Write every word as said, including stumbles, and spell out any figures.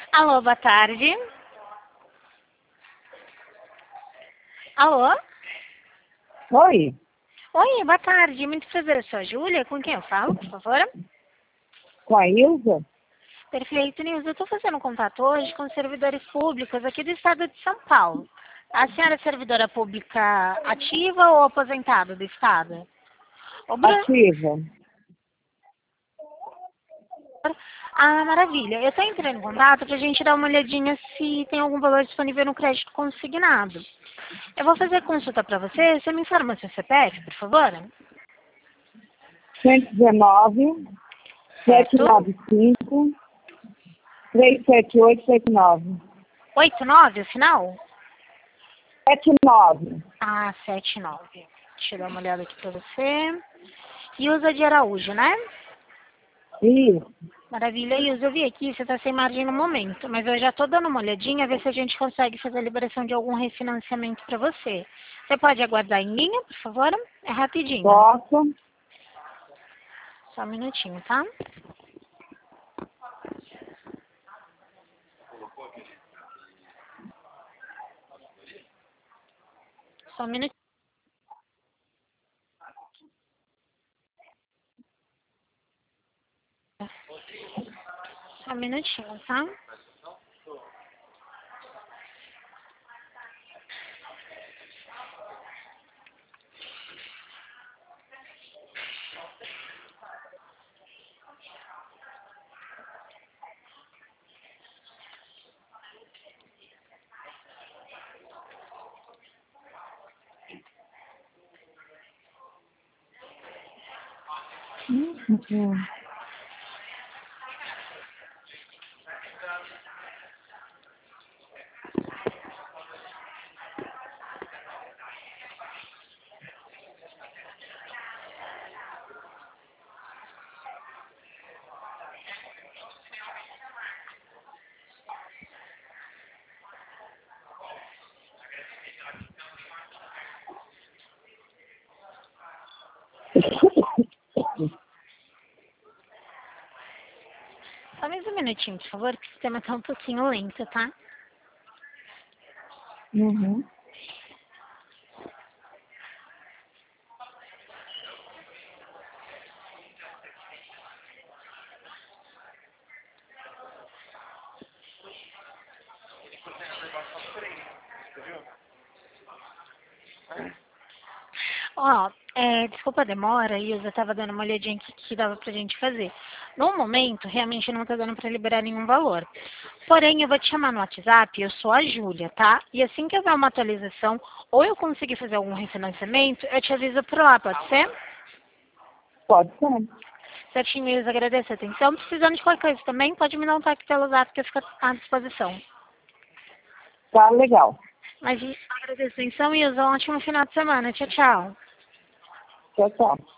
Alô, boa tarde. Alô? Oi, Oi, boa tarde. Muito prazer, eu sou a Júlia. Com quem eu falo, por favor? com a Ilza? Perfeito, Nilza. Eu estou fazendo um contato hoje com servidores públicos aqui do estado de São Paulo. A senhora é servidora pública ativa ou aposentada do estado? Ô, Bruno... Ativa. Ah, maravilha. Eu estou entrando em contato para a gente dar uma olhadinha se tem algum valor disponível no crédito consignado. Eu vou fazer consulta para você. Você me informa seu C P F, por favor? cento e dezenove, Certo. setecentos e noventa e cinco, trezentos e setenta e oito, setenta e nove. oito nove, o final? setenta e nove. Ah, sete nove. Deixa eu dar uma olhada aqui para você. Ilza de Araújo, né? Isso. Maravilha, Ilza. Eu vi aqui, você está sem margem no momento, mas eu já estou dando uma olhadinha, ver se a gente consegue fazer a liberação de algum refinanciamento para você. Você pode aguardar em linha, por favor? É rapidinho. Posso? Só um minutinho, tá? Só um minutinho. Só um minutinho, tá? Uhum. Só mais um minutinho, por favor, que o sistema está um pouquinho lento, tá? Uhum. Ó, é, desculpa a demora, Ilza, estava dando uma olhadinha aqui que dava pra gente fazer. No momento, realmente não tá dando para liberar nenhum valor. Porém, eu vou te chamar no WhatsApp, eu sou a Júlia, tá? E assim que houver uma atualização, ou eu conseguir fazer algum refinanciamento, eu te aviso por lá, pode ser? Pode ser. Certinho, Ilza, agradeço a atenção. Precisando de qualquer coisa também, pode me dar um toque pelo WhatsApp que eu fico à disposição. Tá legal. Mas agradeço a atenção, Ilza, um ótimo final de semana. Tchau, tchau. Tchau, tchau.